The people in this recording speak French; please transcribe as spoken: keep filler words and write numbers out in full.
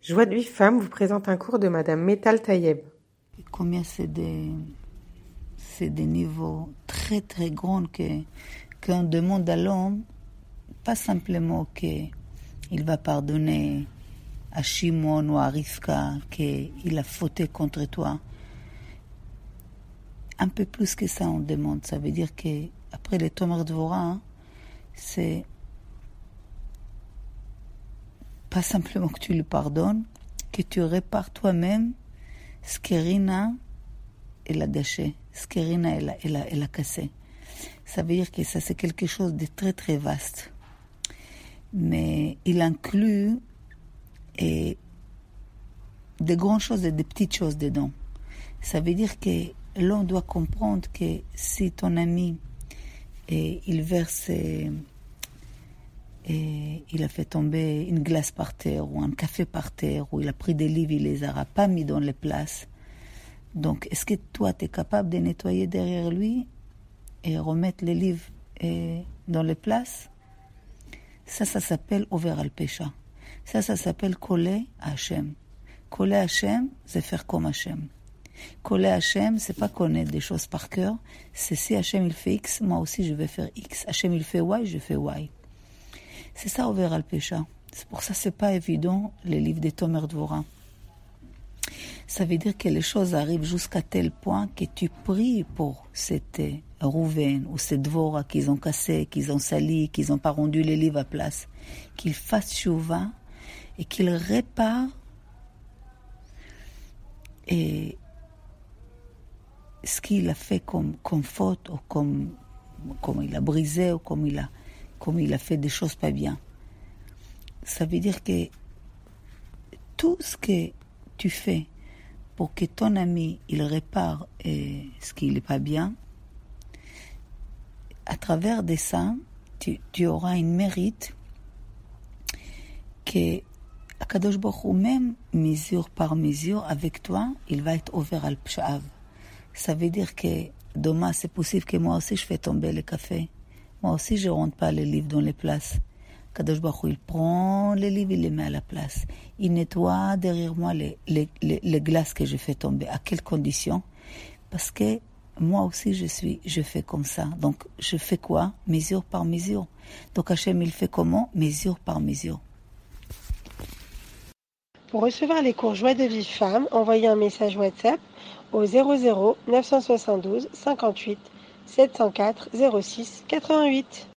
Joie de vie femme vous présente un cours de Madame Metal Tayeb. Combien c'est des, c'est des niveaux très très grands que, qu'on demande à l'homme, pas simplement qu'il va pardonner à Shimon ou à Rivka qu'il a fauté contre toi. Un peu plus que ça on demande. Ça veut dire qu'après les Tomer Dvorah, c'est pas simplement que tu le pardonnes, que tu répares toi-même ce qu'Irina elle a gâché, ce qu'Irina elle a, elle, a, elle a cassé. Ça veut dire que ça c'est quelque chose de très très vaste. Mais il inclut et, des grandes choses et des petites choses dedans. Ça veut dire que l'on doit comprendre que si ton ami et il verse et, et il a fait tomber une glace par terre ou un café par terre ou il a pris des livres, il les aura pas mis dans les places. Donc, est-ce que toi, tu es capable de nettoyer derrière lui et remettre les livres et, dans les places? Ça, ça s'appelle over al pesha. Ça, ça s'appelle coller à Hachem. Coller à Hachem, c'est faire comme Hachem. Coller à Hachem, c'est pas connaître des choses par cœur. C'est si Hachem il fait X, moi aussi je vais faire X. Hachem il fait Y, je fais Y. C'est ça over al pesha. C'est pour ça que c'est pas évident les livres des Tomer Dvorah. Ça veut dire que les choses arrivent jusqu'à tel point que tu pries pour cette Rouven ou cette Dvorah qu'ils ont cassé, qu'ils ont sali, qu'ils n'ont pas rendu les livres à place, qu'ils fassent chouva et qu'ils réparent et ce qu'il a fait comme, comme faute ou comme, comme il a brisé ou comme il a, comme il a fait des choses pas bien. Ça veut dire que tout ce que tu fais pour que ton ami il répare eh, ce qui n'est pas bien, à travers de ça, tu, tu auras une mérite que Akadosh Baruch Hu, même mesure par mesure, avec toi, il va être over al psha'av. Ça veut dire que demain, c'est possible que moi aussi je fais tomber le café. Moi aussi, je ne rentre pas les livres dans les places. Kadosh Baruch Hu, il prend les livres, il les met à la place. Il nettoie derrière moi les, les, les, les glaces que je fais tomber. À quelles conditions? Parce que moi aussi, je suis, je fais comme ça. Donc, je fais quoi? Mesure par mesure. Donc, Hachem, il fait comment? Mesure par mesure. Pour recevoir les cours Joie de vie femme, envoyez un message WhatsApp au zéro zéro neuf cent soixante-douze cinquante-huit sept cent quatre zéro six quatre-vingt-huit.